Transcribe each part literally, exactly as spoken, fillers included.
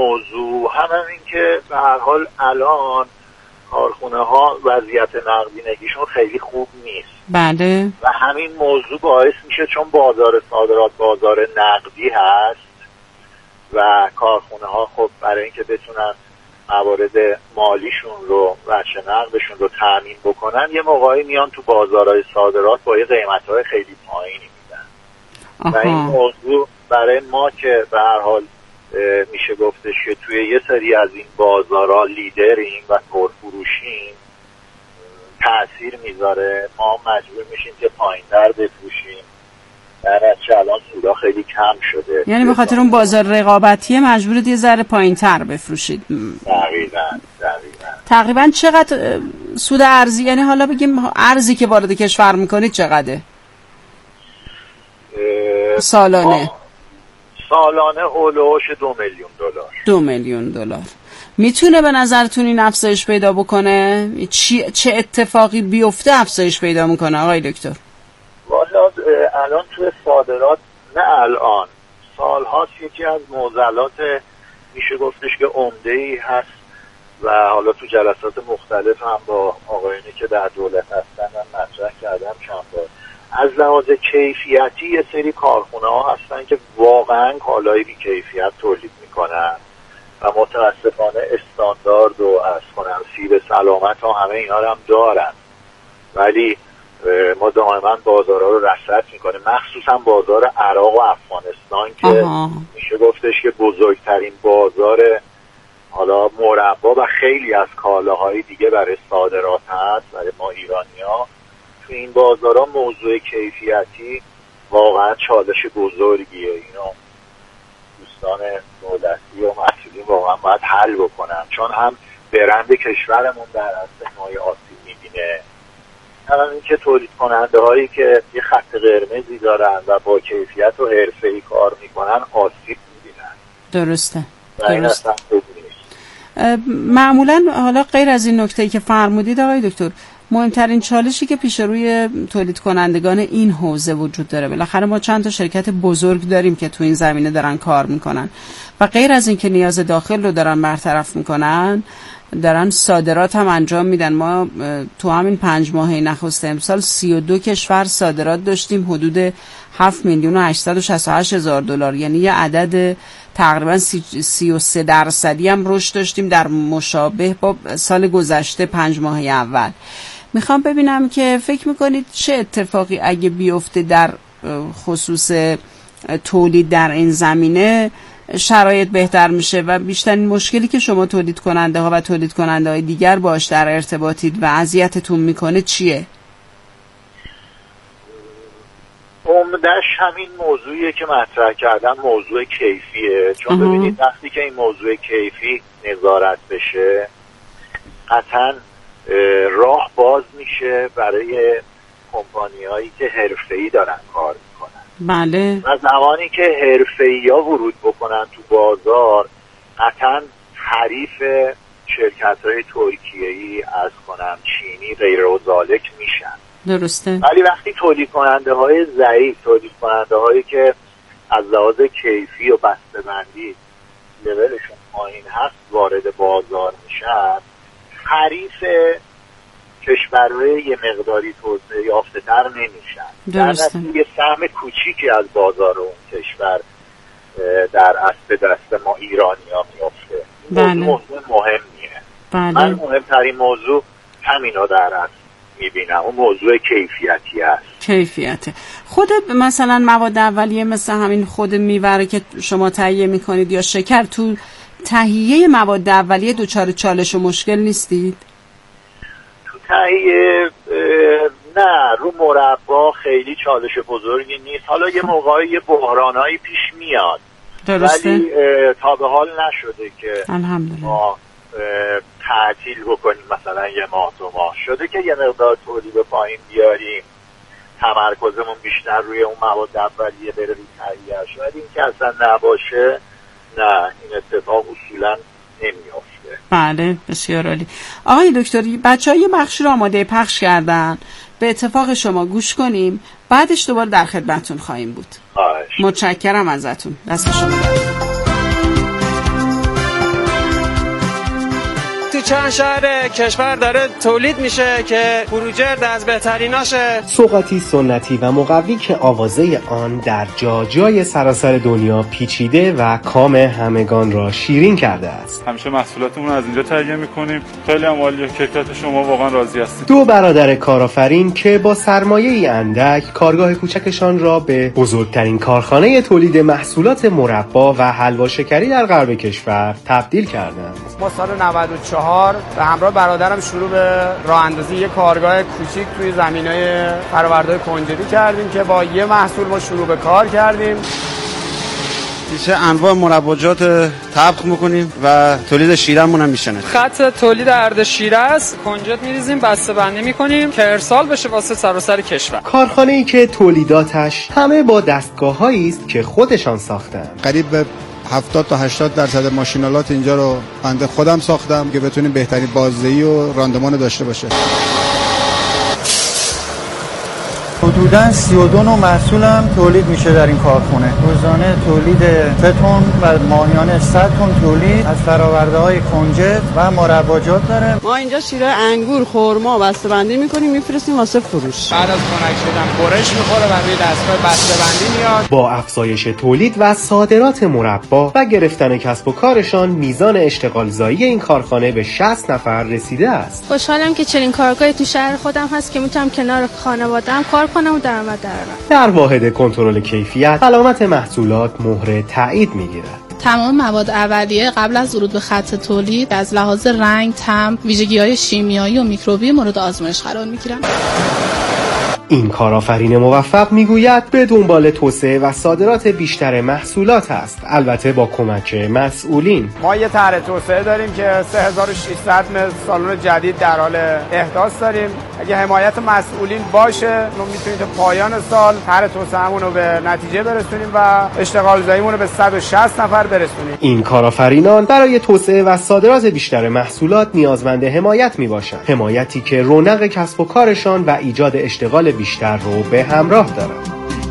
موضوع هم این که به هر حال الان کارخونه ها وضعیت نقدینگیشون خیلی خوب نیست. بله. و همین موضوع باعث میشه چون بازار صادرات بازار نقدی هست و کارخونه ها خب برای اینکه بتونن موارد مالیشون رو وجه نقدشون رو تامین بکنن یه موقعی میان تو بازارهای صادرات با یه قیمت‌های خیلی پایینی میدن. و این موضوع برای ما که به هر حال میشه گفتش که توی یه سری از این بازارها لیدریم و پرفروشیم تأثیر میذاره. ما مجبور میشیم که پایین‌تر بفروشیم، در نتیجه الان سودا خیلی کم شده. یعنی به خاطر اون بازار رقابتیه مجبورید یه ذره پایین‌تر بفروشید. دقیقاً دقیقاً. تقریباً چقدر سود ارزی، یعنی حالا بگیم ارزی که وارد کشور میکنید چقدره؟ سالانه سالانه هولوش دو میلیون دلار. دو میلیون دلار. میتونه به نظرتون این افزایش پیدا بکنه؟ چی چه اتفاقی بیفته افزایش پیدا میکنه آقای دکتر؟ والا الان توی صادرات نه الان سال هاست یکی از معضلات میشه گفتش که عمده‌ای هست و حالا تو جلسات مختلف هم با آقایانی که در دولت هستن هم مطرح کردم چند بار. از لحاظ کیفیتی یه سری کارخونه ها هستن که واقعا کالای بی کیفیت تولید میکنن و متاسفانه استاندارد و از کنم سیب سلامت ها همه اینا رو هم دارن، ولی ما دائما بازارها رو رصد میکنه، مخصوصا بازار عراق و افغانستان که آها. میشه گفتش که بزرگترین بازار حالا مربا و خیلی از کالاهای دیگه برای صادرات هست برای ما ایرانی‌ها. تو این بازارها موضوع کیفیتی واقعا چالش بزرگیه. اینو دوستان دولتی و مسئولین واقعا باید حل بکنن، چون هم برند کشورمون در اصل مایه آسیب میبینه، هم این که تولید کننده هایی که یه خط قرمزی دارن و با کیفیت و حرفه‌ای کار میکنن آسیب میبینن. درسته. و این اصلا خوب نیست. معمولا حالا غیر از این نکته‌ای که فرمودید آقای دکتر، مهمترین چالشی که پیش روی تولید کنندگان این حوزه وجود داره، بالاخره ما چند تا شرکت بزرگ داریم که تو این زمینه دارن کار میکنن و غیر از این که نیاز داخل رو دارن برطرف میکنن دارن صادرات هم انجام میدن. ما تو همین پنج ماهه نخست امسال سی و دو کشور صادرات داشتیم حدود هفت میلیون و هشتصد و شصت و هشت هزار دلار، یعنی یه عدد تقریبا سی و سه درصدی هم رشد داشتیم در مشابه با سال گذشته پنج ماهه اول. میخوام ببینم که فکر میکنید چه اتفاقی اگه بیفته در خصوص تولید در این زمینه شرایط بهتر میشه و بیشترین مشکلی که شما تولید کننده ها و تولید کننده های دیگر باش در ارتباطید و اذیتتون میکنه چیه؟ عمدش همین موضوعیه که مطرح کردم، موضوع کیفیه. چون اه. ببینید وقتی که این موضوع کیفی نظارت بشه قطعاً راه باز میشه برای کمپانی هایی که حرفه‌ای دارن کار میکنن. بله. و زمانی که حرفه‌ای ها ورود بکنن تو بازار قطعاً حریف شرکت های ترکیه‌ای از کنم چینی غیر و ذالک میشن. درسته. ولی وقتی تولید کننده های ضعیف، تولید کننده هایی که از لحاظ کیفی و بسته‌بندی لولشون پایین هست وارد بازار میشن، حریف کشورهای یه مقداری توسعه یافته تر نمیشن. درسته. در یه سهم کوچیکی از بازار اون کشور در اصل دست ما ایرانی ها میافته. بله. موضوع مهمیه. بله. من مهمترین موضوع همینا در اصل میبینم، اون موضوع کیفیتی است. کیفیته. خود مثلا مواد اولیه مثل همین خود میوه که شما تهیه میکنید یا شکر، تو تهیه مواد اولیه دوچار چالش و مشکل نیستید؟ تو تهیه نه، رو مربا خیلی چالش بزرگی نیست. حالا یه موقعی یه بحرانایی پیش میاد. درسته. ولی تا به حال نشده که الحمدلله ما تعطیل بکنیم، مثلا یه ماه دو ماه شده که یه مقدار تولید پایین بیاریم، تمرکزمون بیشتر روی اون مواد اولیه بره روی تهیه‌اش. ولی این که اصلا نباشه نه، این اتفاق اصولا نمیافته. بله بسیار عالی. آقای دکتری، بچه‌ها یه بخشی رو آماده پخش کردن، به اتفاق شما گوش کنیم، بعدش دوباره در خدمتتون خواهیم بود. خواهش. متشکرم ازتون. دست شما درد. چند شهر کشور داره تولید میشه که بروجرد از بهتریناشه. سوغاتی سنتی و مقوی که آوازه آن در جا جای سراسر دنیا پیچیده و کام همگان را شیرین کرده است. همیشه محصولاتمون از اینجا تهیه میکنیم. خیلی هم عالیه، کیفیت شما واقعا راضی هستید. دو برادر کارآفرین که با سرمایه‌ای اندک کارگاه کوچکشان را به بزرگترین کارخانه تولید محصولات مربا و حلوا شکری در غرب کشور تبدیل کردند. ما سال نود و چهار به همراه برادرم شروع به راه اندازی یک کارگاه کوچیک توی زمینای فرآوردهای کنجدی کردیم که با یه محصول ما شروع به کار کردیم. چه انواع مرباجات طبخ میکنیم و تولید شیرمون هم میشنه. خط تولید ارد شیره است، کنجد میریزیم، بسته بندی میکنیم که ارسال بشه واسه سراسر کشور. کارخانه‌ای که تولیداتش همه با دستگاه‌هایی است که خودشان ساختند. قریب به هفتاد تا هشتاد درصد ماشینالات اینجا رو بنده خودم ساختم که بتونیم بهترین بازدهی و راندمان داشته باشه. حدوداً سی و دو نوع محصول هم تولید میشه در این کارخونه. روزانه تولید سه تن و ماهیانه صد تن تولید از فرآورده‌های کنجد و مرباجات داره. ما اینجا شیره انگور، خرما بسته‌بندی می‌کنیم میفرستیم واسه فروش. بعد از خنک شدن برش می‌خوره و روی دستگاه بسته‌بندی میاد. با افزایش تولید و صادرات مربا و گرفتن کسب و کارشان میزان اشتغالزایی این کارخانه به شصت نفر رسیده است. خوشحالم که چنین کارگاهی تو شهر خودم هست که میتونم کنار خانواده‌ام کار کنم و درآمد درارم. در واحد کنترل کیفیت علامت محصولات مهر تایید میگیرد. تمام مواد اولیه قبل از ورود به خط تولید از لحاظ رنگ، طعم، ویژگی‌های شیمیایی و میکروبی مورد آزمایش قرار میگیرن. این کارآفرین موفق میگوید به دنبال توسعه و صادرات بیشتر محصولات است، البته با کمک مسئولین. ما یه طرح توسعه داریم که سه هزار و ششصد متر سالن جدید در حال احداث داریم. اگه حمایت مسئولین باشه ما میتونیم تا پایان سال طرح توسعه‌مون رو به نتیجه برسونیم و اشتغال زاییمون رو به صد و شصت نفر برسونیم. این کارآفرینان برای توسعه و صادرات بیشتر محصولات نیازمند حمایت میباشند، حمایتی که رونق کسب و کارشان و ایجاد اشتغال بیشتر رو به همراه دارد.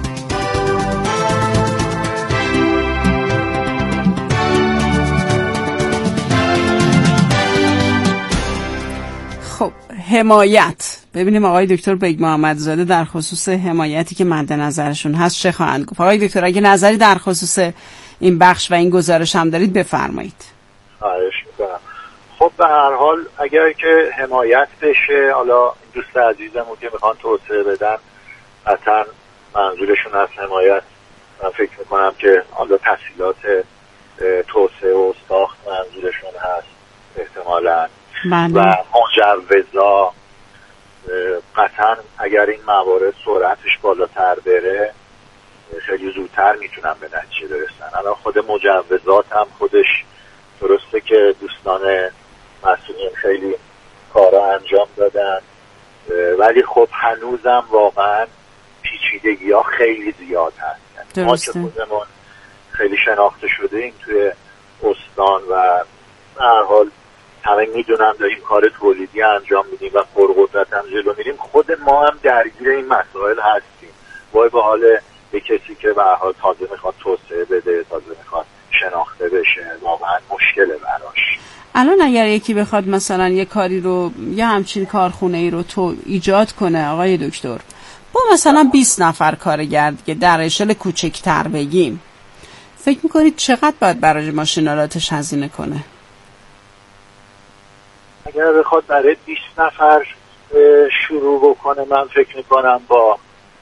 خب حمایت، ببینیم آقای دکتر بیگ محمدزاده در خصوص حمایتی که مد نظرشون هست چه خواهند گفت. آقای دکتر اگه نظری در خصوص این بخش و این گزارش هم دارید بفرمایید. خواهش میکنم. خب به هر حال اگر که حمایت بشه، حالا دوست عزیزمون که میخوان توسعه بدن قطعا منظورشون از حمایت، من فکر میکنم که حالا تسهیلات توسعه و ساخت منظورشون هست احتمالاً و مجوزا. قطعا اگر این موارد سرعتش بالاتر بره خیلی زودتر میتونن به نتیجه برسن. الان خود مجوزات هم خودش درسته که دوستان مسئولین خیلی کارا انجام دادن، ولی خب هنوزم واقعا پیچیدگی ها خیلی زیاد هست. ما که خودمون خیلی شناخته شده ایم توی استان و به هر حال همه میدونم داریم کار تولیدی انجام میدیم و پرقدرت هم جلو میریم، خود ما هم درگیر این مسائل هستیم. وای به حال به کسی که به هر حال تازه میخواد توسعه بده، تازه میخواد شناخته بشه، واقعا مشکله براش. الان اگر یکی بخواد مثلا یه کاری رو، یه همچین کارخونه ای رو تو ایجاد کنه آقای دکتر، با مثلا بیست نفر کارگر دیگه در اشل کوچکتر بگیم، فکر میکنید چقدر باید برای ماشینالاتش هزینه کنه؟ اگر بخواد برای بیست نفر شروع بکنه من فکر میکنم با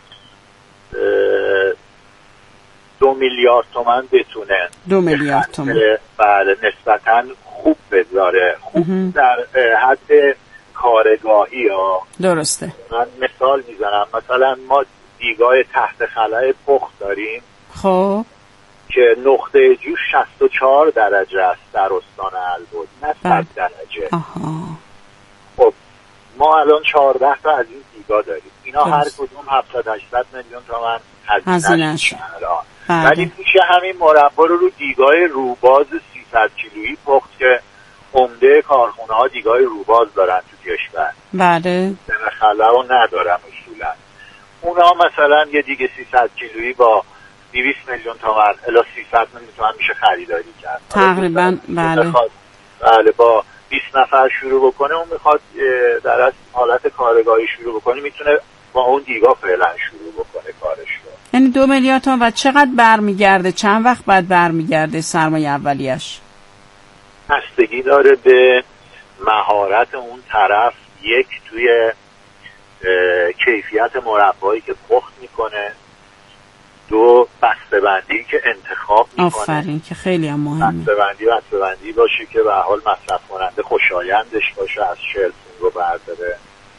دو میلیارد تومن بتونه دو میلیارد تومن بله نسبتاً خوب بذاره، خوب در حد کارگاهی ها. درسته. من مثال میزنم، مثلا ما دیگاه تحت خلای پخت داریم خب که نقطه جوش شصت و چهار درجه است در استان البرز، نه صد درجه. آها. خب ما الان چهارده تا از این دیگاه داریم، اینا هر کدوم هفتاد هشتصد میلیون تومان هزینه شد. ولی میشه همین مربا رو رو دیگاه روباز سیصد کیلویی پخت که عمده کارخونه ها دیگاه روباز دارن تو کشور. بله. خلا رو ندارن اصولا. اونا مثلا یه دیگه سیصد کیلویی با دویست میلیون تومان الی سیصد میلیون تومان میشه خریداری کرد. تقریبا بله. بله با بیست نفر شروع بکنه، اون میخواد در از حالت کارگاهی شروع بکنه، میتونه با اون دیگاه فعلا شروع بکنه کارش رو. یعنی دو میلیارد تومان. و چقدر برمیگرده؟ چند وقت بعد برمیگرده سرمایه اولیش؟ بستگی داره به مهارت اون طرف، یک توی کیفیت مربایی که پخت میکنه، دو بسته‌بندی که انتخاب میکنه. آفرین، که خیلی هم مهمه. بسته‌بندی بسته‌بندی باشه که به حال مصرف کننده خوشایندش باشه، از شلف رو برداره.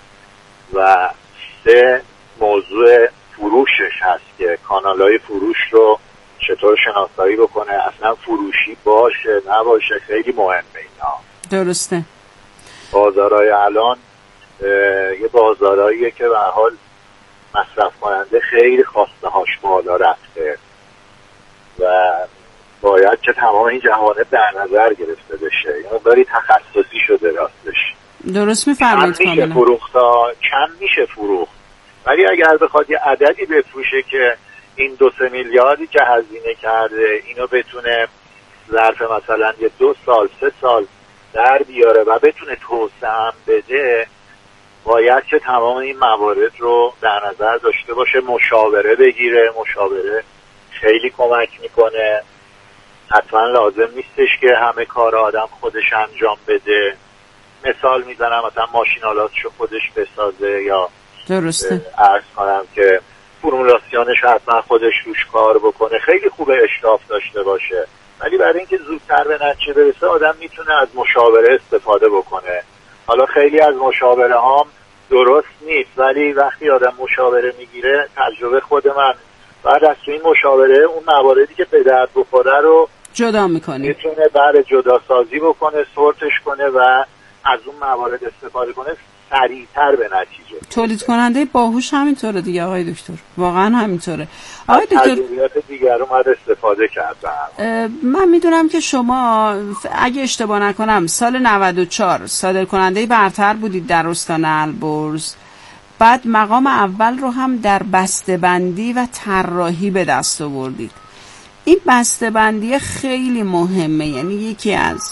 و سه موضوع فروشش هست که کانالای فروش رو چطور شناسایی بکنه، اصلا فروشی باشه نباشه، خیلی مهمه اینا. درسته. بازارهای الان یه بازارهاییه که به حال مصرف کننده خیلی خواسته هاش بالا رفته و باید که تمام این جوانب در نظر گرفته بشه. یعنی داری تخصصی شده راستش. درست می‌فرمایید کاملا. میشه فروخت ها کم میشه فروخت، ولی اگر بخواد یه عددی بفروشه که این دو سه میلیاردی که هزینه کرده اینو بتونه ظرف مثلا یه دو سال سه سال در بیاره و بتونه توسعه هم بده، باید که تمام این موارد رو در نظر داشته باشه، مشاوره بگیره. مشاوره خیلی کمک میکنه. حتما لازم نیستش که همه کار آدم خودش انجام بده. مثال میزنم مثلا ماشینالاتشو خودش بسازه، یا درسته عرض کنم که فرمولاسیونش حتما خودش روش کار بکنه. خیلی خوبه اشراف داشته باشه، ولی برای اینکه زودتر به نتیجه برسه آدم میتونه از مشاوره استفاده بکنه. حالا خیلی از مشاوره هام درست نیست، ولی وقتی آدم مشاوره میگیره، تجربه خود من، بعد از این مشاوره اون مواردی که به درد بخوره رو جدا میکنه، میتونه بعد جدا سازی بکنه، سورتش کنه و از اون موارد استفاده کنه، سریعتر به نتیجه. تولید کننده باهوش همینطوره دیگه آقای دکتر، واقعا همینطوره. آقای دکتر تجربیات دیگر رو باید استفاده کرد. من میدونم که شما اگه اشتباه نکنم سال نود و چهار صادر کننده برتر بودید در استان البرز، بعد مقام اول رو هم در بسته‌بندی و طراحی به دست آوردید. این بسته‌بندی خیلی مهمه، یعنی یکی از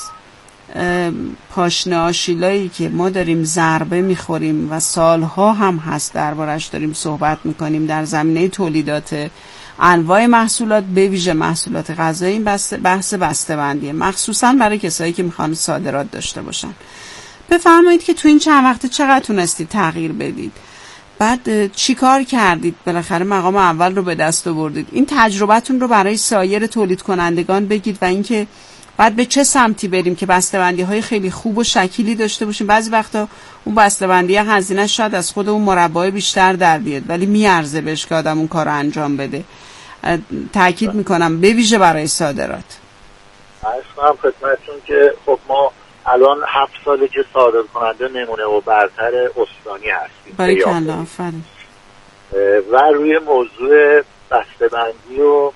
پاشنه آشیلایی که ما داریم ضربه میخوریم و سالها هم هست دربارش داریم صحبت میکنیم در زمینه تولیدات انواع محصولات، به ویژه محصولات غذایی. این بحث بحث بسته‌بندیه، مخصوصا برای کسایی که میخوان صادرات داشته باشن. بفرمایید که تو این چند وقته چقدر تونستید تغییر بدید؟ بعد چی کار کردید؟ بالاخره مقام اول رو به دست آوردید. این تجربتون رو برای سایر تولید کنندگان بگید و اینکه بعد به چه سمتی بریم که بسته‌بندی‌های خیلی خوب و شکیلی داشته باشیم. بعضی وقتا اون بسته‌بندی هزینه شاید از خود اون مربای بیشتر در بیاد، ولی میارزه بهش که آدم اون کار رو انجام بده. تأکید میکنم به ویژه برای صادرات. عرض کنم خدمتتون که خب ما الان هفت ساله که صادر کننده نمونه و برتر استانی هستیم. باریکالله، آفرین. و روی موضوع بسته‌بندی و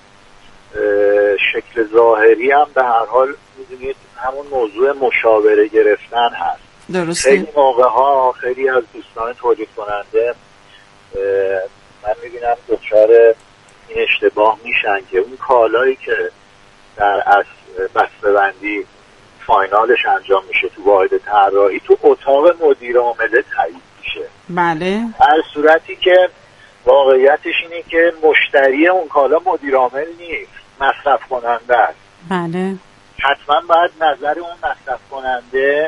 شکل ظاهری هم به هر حال میدونید همون موضوع مشاوره گرفتن هست. درسته. خیلی موقع ها خیلی از دوستان تولید کننده من میبینم دچار این اشتباه میشن که اون کالایی که در اصل بسته‌بندی فاینالش انجام میشه تو واحد طراحی، تو اتاق مدیر عامله تایید میشه. بله. در صورتی که واقعیتش اینه که مشتری اون کالا مدیر عامل نیست، مصرف کننده است. بله. حتما باید نظر اون مصرف کننده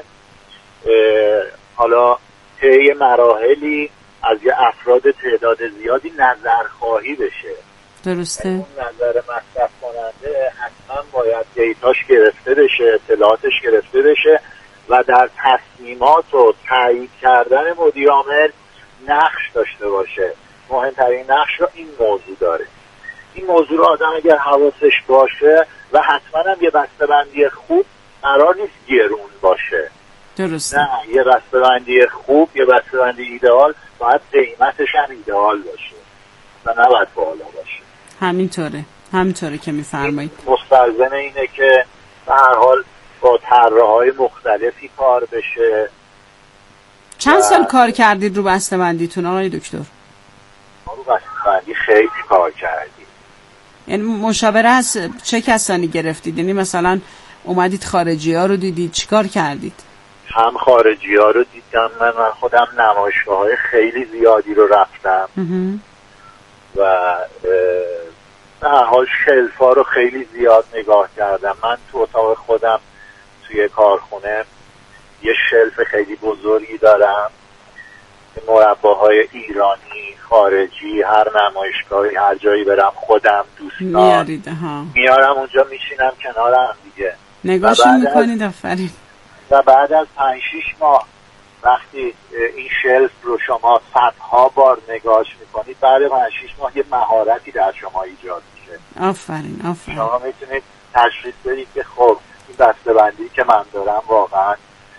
حالا طی مراحلی از یه افراد تعداد زیادی نظرخواهی بشه. درسته. اون نظر مصرف کننده حتما باید دیتاش گرفته بشه، اطلاعاتش گرفته بشه و در تصمیمات و تایید کردن مدیر عامل نقش داشته باشه. مهمترین نقش رو این موضوع داره. این موضوع رو آدم اگر حواسش باشه و حتما هم یه بسته‌بندی خوب قرار نیست گرون باشه. درسته. نه، یه بسته‌بندی خوب، یه بسته‌بندی ایدئال باید قیمتش هم ایدئال باشه و نباید بالا باشه. همینطوره، همینطوره که میفرمایید. مستلزم اینه که به هر حال با طراح‌های مختلفی کار بشه. چند سال کار کردید رو بسته‌بندیتون آقای دکتر؟ ما رو بسته‌بندی خیلی کار کردیم. یعنی مشاوره از چه کسانی گرفتید؟ یعنی مثلا اومدید خارجی ها رو دیدید، چیکار کردید؟ هم خارجی ها رو دیدم. من, من خودم نمایشگاه های خیلی زیادی رو رفتم و به هر حال شلف ها رو خیلی زیاد نگاه کردم. من تو اتاق خودم توی کارخونه یه شلف خیلی بزرگی دارم، مرباهای ایرانی، خارجی، هر نمایشگاهی، هر جایی برم خودم دوستان میارید ها میارم اونجا، میشینم کنار هم دیگه نگاهشون میکنید. آفرین. و بعد از پنج شیش ماه وقتی این شلف رو شما صدها بار نگاهش میکنید، بعد پنج شیش ماه یه مهارتی در شما ایجاد میشه. آفرین آفرین. شما میتونید تشخیص بدید که خب این بسته‌بندی که من دارم واقعا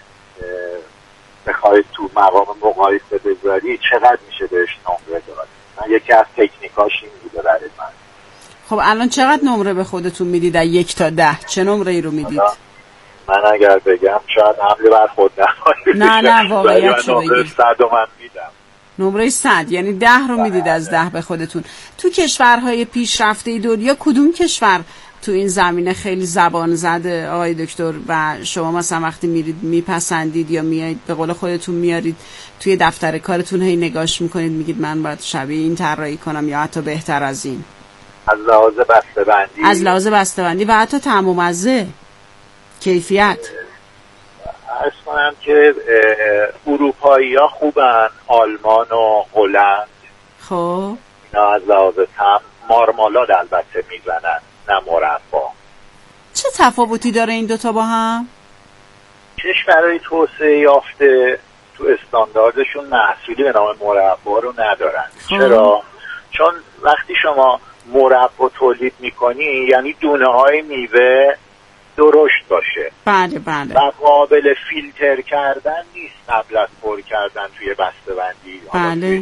بخواید تو مقام مقایسه بذاری چقدر میشه بهش نمره داد. من یکی از تکنیکاش این بوده برای من. خب الان چقدر نمره به خودتون میدید از یک تا ده؟ چه نمره ای رو میدید؟ من اگر بگم شاید حمله بر خود نمایی. نه نه واقعیت رو بگید. صد و من میدم. نمره صد یعنی ده رو میدید از ده به خودتون. تو کشورهای پیشرفته دنیا کدوم کشور تو این زمینه خیلی زبان زده آقای دکتر و شما مثلا وقتی میرید میپسندید یا میایید به قول خودتون میارید توی دفتر کارتون هی نگاش میکنید میگید من باید شبیه این طراحی کنم یا حتی بهتر از این؟ از لحاظ بسته‌بندی از لحاظ بسته‌بندی و حتی طعم و مزه، کیفیت. عرض کنم که اروپایی ها خوبن، آلمان و هلند. خب اینا از لحاظ طعم مارمالاد البته میزنن نه مربا. چه تفاوتی داره این دوتا با هم؟ کشورهای توسعه یافته تو استانداردشون محصولی به نام مربا رو ندارن. خب. چرا؟ چون وقتی شما مربا تولید میکنی یعنی دونه های میوه درشت باشه. بله بله. و قابل فیلتر کردن نیست قبل از پر کردن توی بسته‌بندی. بله.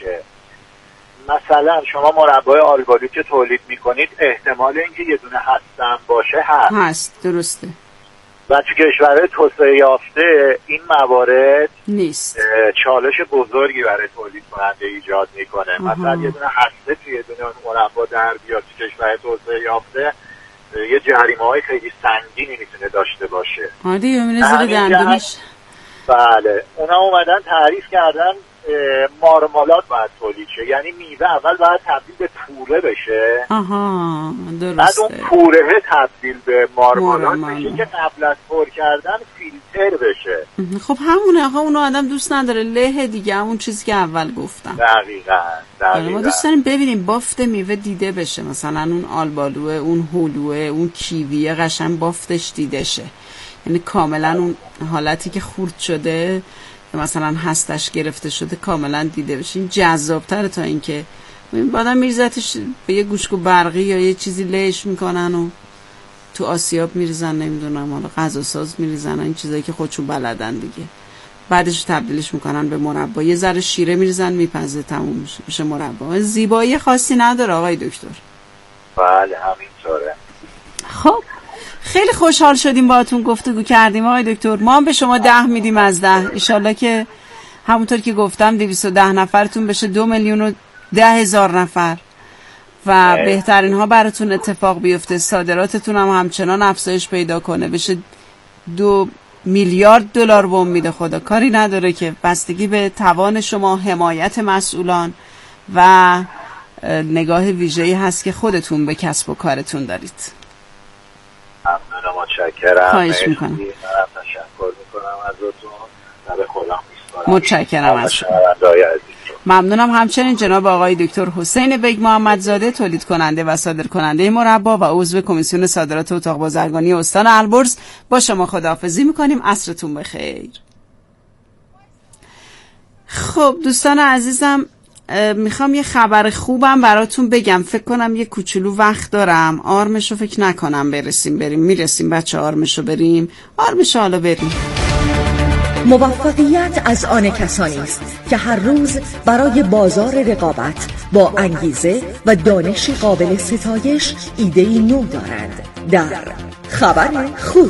مثلا شما مربای آلبالو که تولید میکنید احتمال اینکه یه دونه هستن باشه هست. هست درسته. و تو کشورهای توسعه یافته این موارد نیست. چالش بزرگی برای تولید کننده ایجاد میکنه. مثلا یه دونه هسته توی یه دونه مربا در بیاد تو کشورهای توسعه یافته یه جریمه های خیلی سنگینی میتونه داشته باشه. آره یه زیر دندونش. بله اونا اومدن تعریف کردن مارمالاد باید تولید شه، یعنی میوه اول باید تبدیل به پوره بشه. آها درسته. بعد اون پوره تبدیل به مارمالاد بشه که قبل از پر کردن فیلتر بشه. خب همونه آقا، اونو آدم دوست نداره، له دیگه، همون چیزی که اول گفتم. دقیقاً دقیقاً. ما دوست داریم ببینیم بافت میوه دیده بشه، مثلا اون آلبالوه، اون هلوه، اون کیویه قشنگ بافتش دیده شه، یعنی کاملا اون حالتی که خورد شده مثلا هستش گرفته شده کاملا دیده بشه. این جذاب‌تره تا اینکه بعدم میرزتش به یه گوشت برقی یا یه چیزی لهش میکنن و تو آسیاب میریزن، نمیدونم حالا غذا ساز میریزن، این چیزایی که خودشون بلدن دیگه. بعدش تبدیلش میکنن به مربا، یه ذره شیره میریزن میپزه، تموم میشه میشه مربا. زیبایی خاصی نداره آقای دکتر. بله همینطوره. خب خیلی خوشحال شدیم باهاتون گفتگو کردیم آقای دکتر. ما هم به شما ده میدیم از ده. انشالله که همونطور که گفتم دویست و ده نفرتون بشه دو میلیون و ده هزار نفر و بهترین ها براتون اتفاق بیفته. صادراتتون هم همچنان افزایش پیدا کنه، بشه دو میلیارد دلار به امید خدا. کاری نداره که، بستگی به توان شما، حمایت مسئولان و نگاه ویژه‌ای هست که خودتون به کسب و کارتون دارید. ممنونم، متشکرم. خواهش میکنم. من تشکر میکنم ازتون و به خودم میسپارم. متشکرم از شما. ممنونم همچنین جناب آقای دکتر حسین بیگ محمدزاده، تولید کننده و صادر کننده مربا و عضو کمیسیون صادرات اتاق بازرگانی استان البرز. با شما خداحافظی میکنیم. عصرتون بخیر. خب دوستان عزیزم، میخوام یه خبر خوبم براتون بگم. فکر کنم یه کوچولو وقت دارم. آرمشو فکر نکنم برسیم بریم. میرسیم بچه آرمشو بریم. آرمشو حالا بریم. موفقیت از آن کسانی است که هر روز برای بازار رقابت با انگیزه و دانش قابل ستایش ایده‌ای نو دارند. در خبر خوب،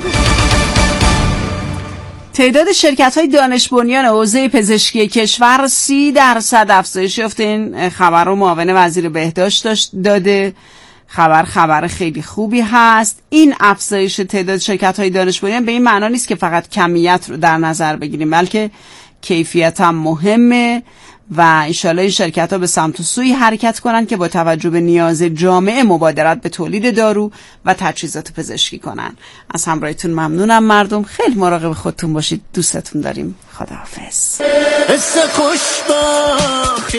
تعداد شرکت‌های دانش بنیان حوزه پزشکی کشور سی درصد افزایش یافته. این خبر رو معاون وزیر بهداشت داشت داده. خبر خبر خیلی خوبی هست. این افزایش تعداد شرکت‌های دانش بنیان به این معنا نیست که فقط کمیت رو در نظر بگیریم، بلکه کیفیت هم مهمه و انشالله این شرکت ها به سمت و سوی حرکت کنن که با توجه به نیاز جامعه مبادرت به تولید دارو و تجهیزات پزشکی کنن. از همراهیتون ممنونم مردم، خیلی مراقب خودتون باشید، دوستتون داریم، خداحافظ. حس خوشبختی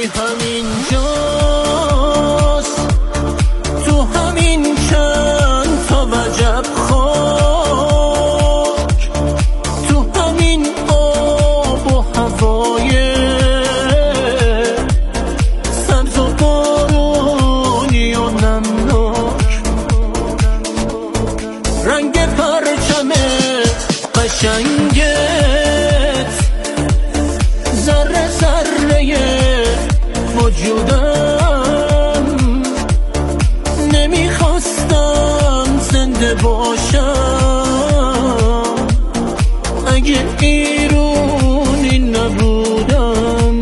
همینجاست، تو همین چند تا وجب خاک، تو همین آب و هوای سبز و بارونی و نمناک، رنگ پرچم قشنگت ذره ذره وجودم، نمیخواستم زنده باشم اگه ایرونی نبودم.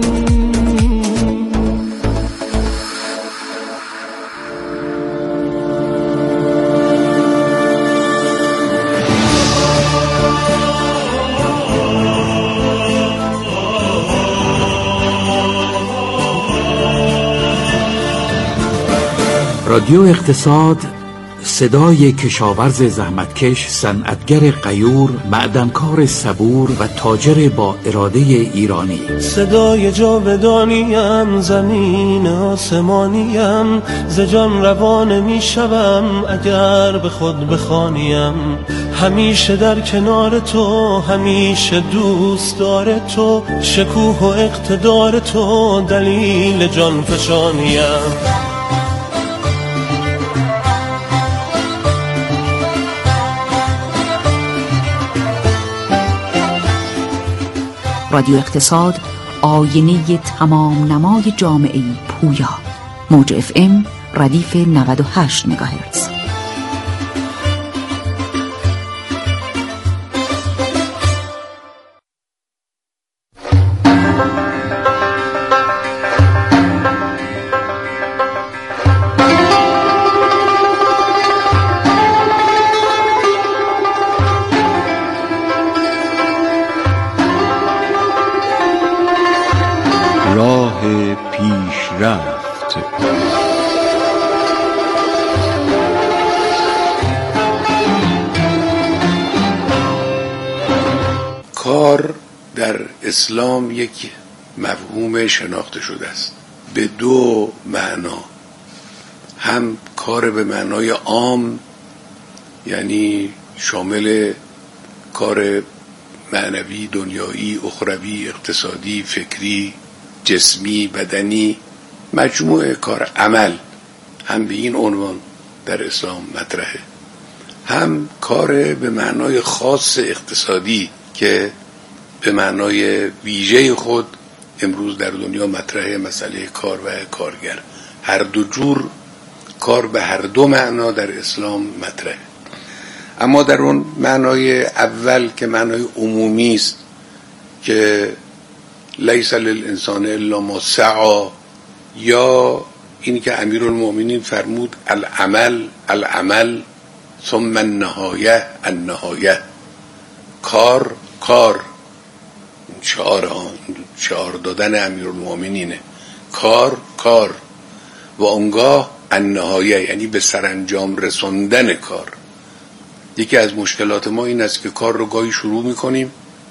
رادیو اقتصاد، صدای کشاورز زحمتکش، صنعتگر غیور، معدنکار صبور و تاجر با اراده ایرانی. صدای جاودانیم، زمین آسمانیم، ز جان روان می شوم اگر به خود بخوانیم. همیشه در کنار تو، همیشه دوست دار تو، شکوه و اقتدار تو دلیل جان فشانیم. رادیو اقتصاد، آینه تمام نمای جامعه پویا. موج اف ام ردیف نود و هشت مگاهرتز. کار در اسلام یک مفهوم شناخته شده است به دو معنا، هم کار به معنای عام، یعنی شامل کار معنوی، دنیایی، اخروی، اقتصادی، فکری، جسمی، بدنی، مجموعه کار، عمل، هم به این عنوان در اسلام مطرحه، هم کار به معنای خاص اقتصادی که به معنای ویژه خود امروز در دنیا مطرحه، مسئله کار و کارگر. هر دو جور کار به هر دو معنا در اسلام مطرحه. اما در اون معنای اول که معنای عمومی است که لیس للانسان الا ما سعی، یا اینی که امیرالمومنین فرمود العمل العمل ثم النهایه النهایه، کار کار، شعار ها شعار دادن امیرالمومنینه، کار کار و اونگاه النهایه، یعنی به سرانجام رسوندن کار. یکی از مشکلات ما این است که کار رو گاهی شروع میکنیم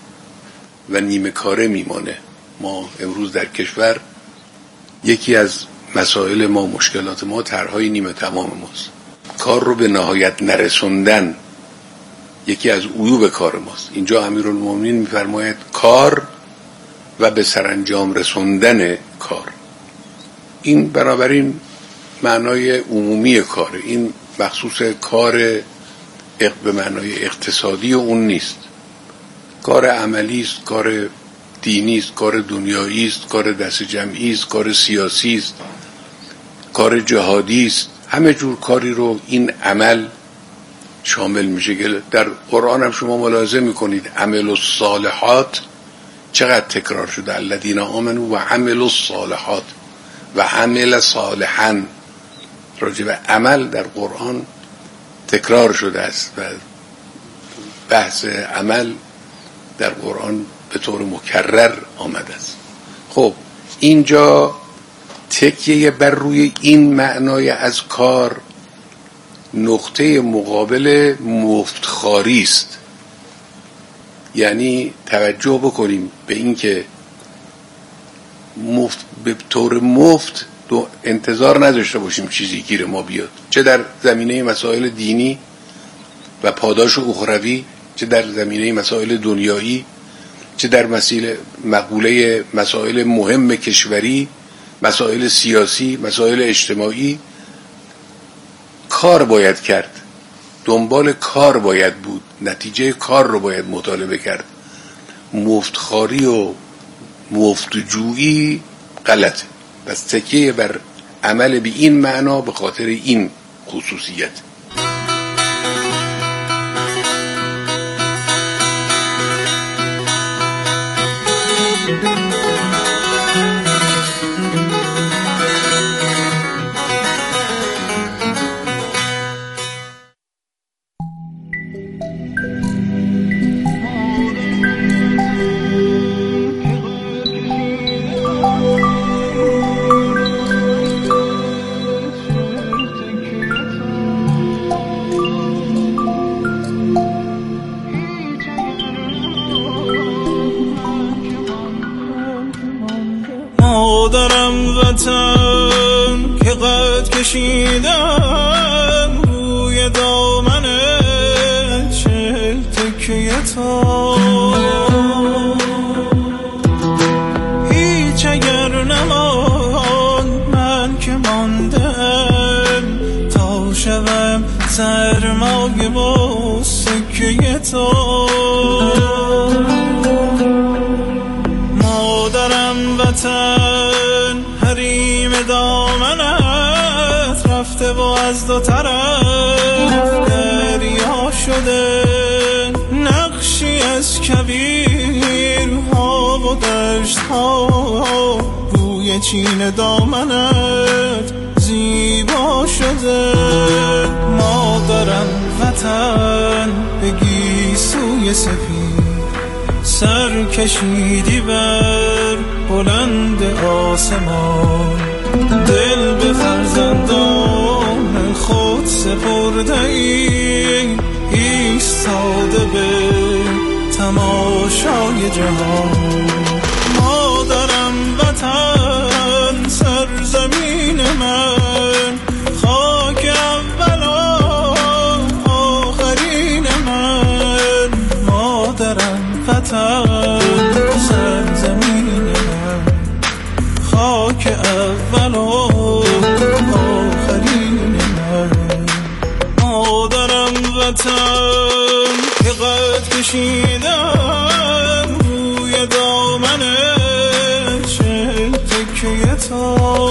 و نیمه کاره میمانه. ما امروز در کشور یکی از مسائل ما، مشکلات ما، طرحهای نیمه تمام ماست. کار رو به نهایت نرسوندن یکی از عیوب کار ماست. اینجا امیرالمومنین میفرماید کار و به سرانجام رسوندن کار. این بنابراین معنای عمومی کاره، این مخصوص کار به معنای اقتصادی اون نیست. کار عملی است، کار دینی است، کار دنیایی است، کار دست جمعی است، کار سیاسی است، کار جهادی است. همه جور کاری رو این عمل شامل میشه که در قرآن هم شما ملاحظه میکنید عمل الصالحات چقدر تکرار شده، الذین آمنوا و عمل الصالحات و عمل صالحا. راجع به عمل در قرآن تکرار شده است و بحث عمل در قرآن به طور مکرر آمده است. خب اینجا تکیه بر روی این معنای از کار نقطه مقابل مفتخواری است. یعنی توجه بکنیم به این که مفت به طور مفت دو انتظار نداشته باشیم چیزی گیر ما بیاد، چه در زمینه مسائل دینی و پاداش اخروی، چه در زمینه مسائل دنیایی، چه در مسئله مقوله مسائل مهم کشوری، مسائل سیاسی، مسائل اجتماعی. کار باید کرد، دنبال کار باید بود، نتیجه کار رو باید مطالبه کرد. مفتخواری و مفتجویی غلطه. پس تکیه بر عمل به این معنا به خاطر این خصوصیت. مادرم وطن که قد کشیدم روی دامن چل تکیه تا هیچ اگر نمان من که ماندم تا شوم سرمایه با سکیه تا مادرم وطن حریم دامنت رفته و از دو طرف دریا شده نقشی از کویرها و دشتها روی چین دامنت زیبا شده مادرم وطن بگی سوی سفید سر کشیدی بر بلند آسمان دل به فرزندان خود سپرده ای ایستاده به تماشای جهان مادرم وطن سرزمین من خاک اول آخرین من مادرم وطن سرزمین من خاک اول آخرین من مادرم وطن که قد کشیدم روی دامن چل تکیه تا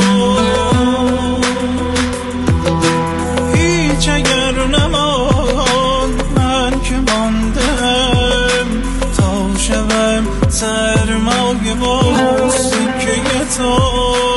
هیچ اگر نمان من که ماندم تا شوم سرمایه با سکیه تا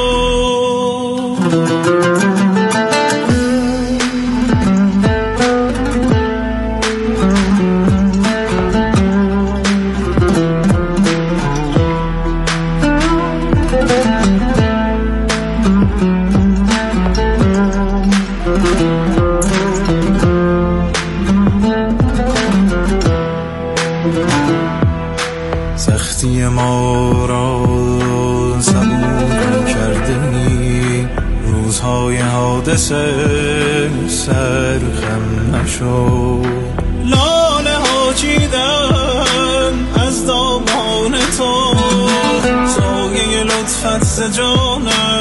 سختی ما را صبور کردنی روزهای حادثه سرخم نشو لاله ها چیدن از دامان تو سایه لطفت ز جانم